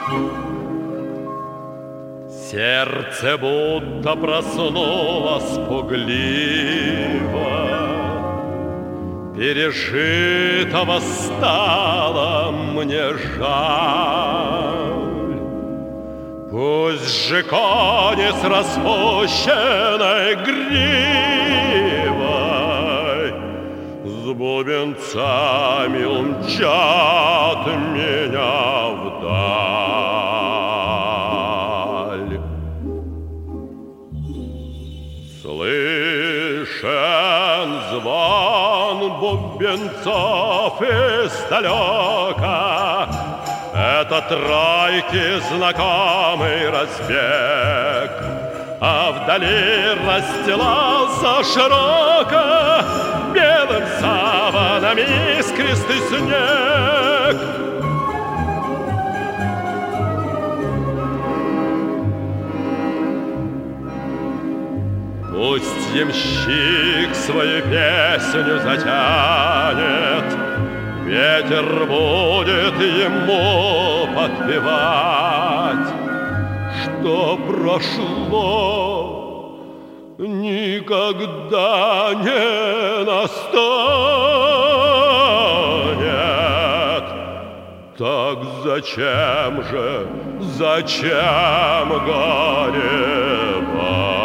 Сердце будто проснулось пугливо, пережитого стало мне жаль. Пусть же конец распущенной гривой с бубенцами умчат меня вдаль. Слышен звон бубенцов издалека, это тройки знакомый разбег, а вдали расстилался широко белым саваном искристый снег. Пусть ямщик свою песню затянет, ветер будет ему подпевать, что прошло, никогда не настанет. Так зачем горевать?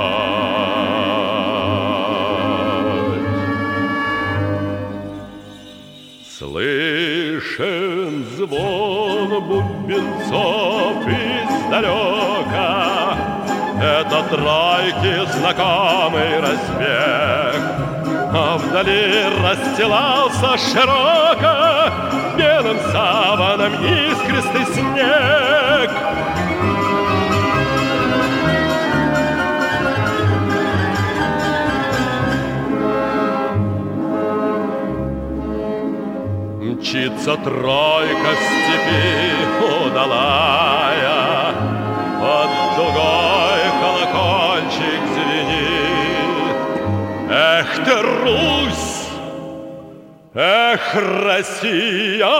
Слышен звон бубенцов издалека, это тройки знакомый разбег, а вдали расстилался широко белым саваном искристый снег. Мчится тройка в степи удалая, под дугой колокольчик звенит. Эх ты, Русь! Эх, Россия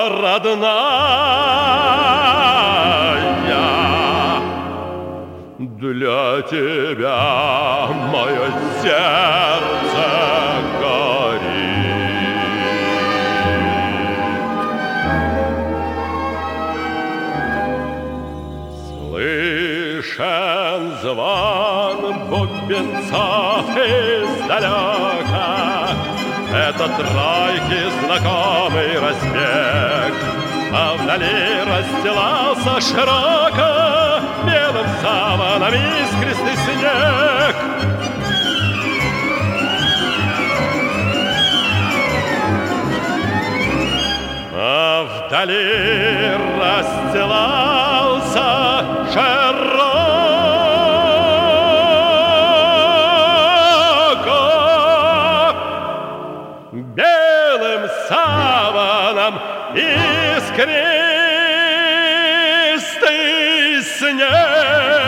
родная! Для тебя мое сердце горит. Слышен звон бубенцов издалека, это тройки знакомый разбег, а вдали расстилался широко белым саваном искристый снег. А вдали расстилался широко белым саваном искристый снег.